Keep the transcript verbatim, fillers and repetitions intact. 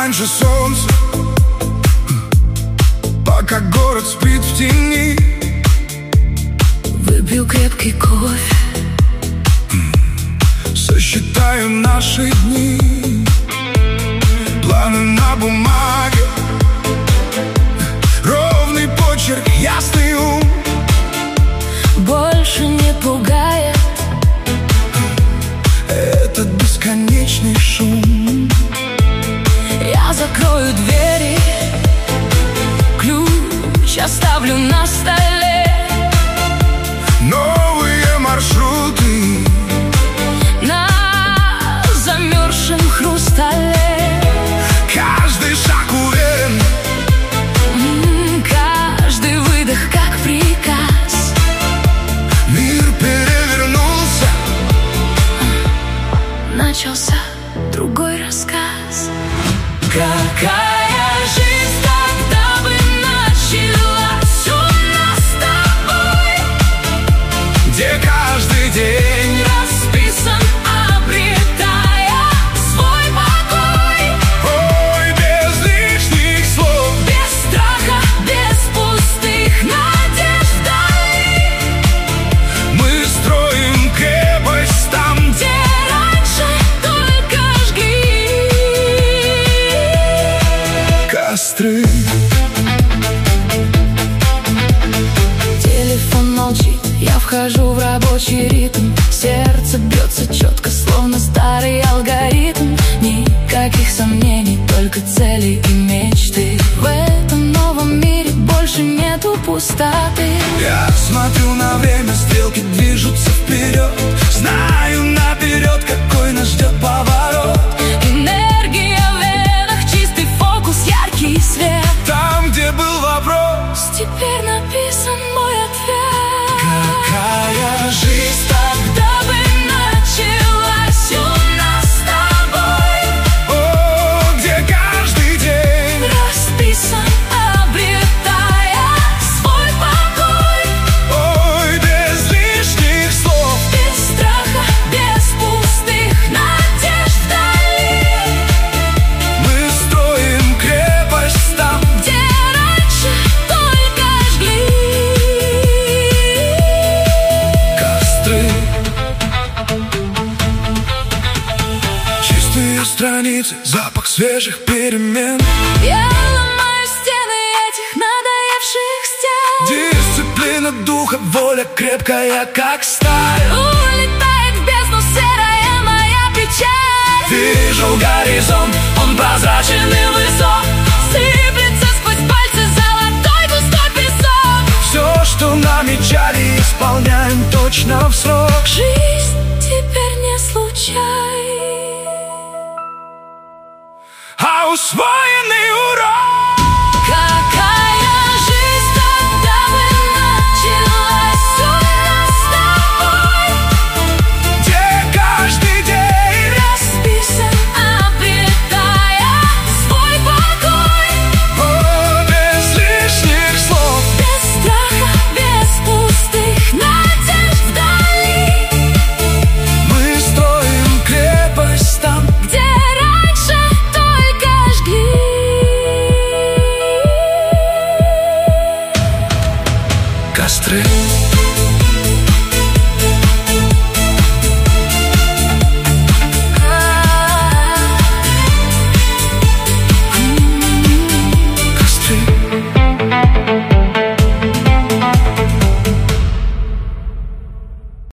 раньше солнца, пока город спит в тени. Выпью крепкий кофе, сосчитаю наши дни. Планы на бумаге, ровный почерк, ясный ум. больше не пугает этот бесконечный шум. Я закрою двери, ключ оставлю на столе. Новые маршруты на замерзшем хрустале. Каждый шаг уверен, М, каждый выдох как приказ. мир перевернулся, Начался другой рассказ. Какая жизнь тогда бы началась у нас с тобой, где каждый день расписан, обретая свой покой. ой, без лишних слов, Без страха, без пустых надежд вдали. мы строим крепость там, Где раньше только жгли костры. Телефон молчит, я вхожу в рабочий ритм. Сердце бьется четко, словно старый алгоритм. Никаких сомнений, только цели и мечты. В этом новом мире больше нету пустоты. Я смотрю на время, стрелки движутся вперед. Знаю наперед, какой нас ждет поворот. Энергия в венах, чистый фокус, яркий свет. Там, где был вопрос, Теперь написан мой ответ. какая жизнь Тогда бы началась у нас с тобой, о, где каждый день расписан, обретая свой покой. ой, без лишних слов, Без страха, без пустых надежд вдали. мы строим крепость там, Где раньше только жгли костры. Чистые страницы, запах свежих перемен. Я ломаю стены этих надоевших стен. Дисциплина духа, воля крепкая, как сталь. Улетает в бездну серая моя печаль. Вижу горизонт, он прозрачен и высок. Сыплется сквозь пальцы золотой густой песок. Все, что намечали, исполняем точно в срок. Жизнь теперь не случай, А усвоенный урок, какая жизнь тогда бы началась у нас с тобой, где каждый день расписан, обретая свой покой. о, без лишних слов, Без страха, без пустых надежд вдали. мы строим крепость там, Где раньше только жгли костры.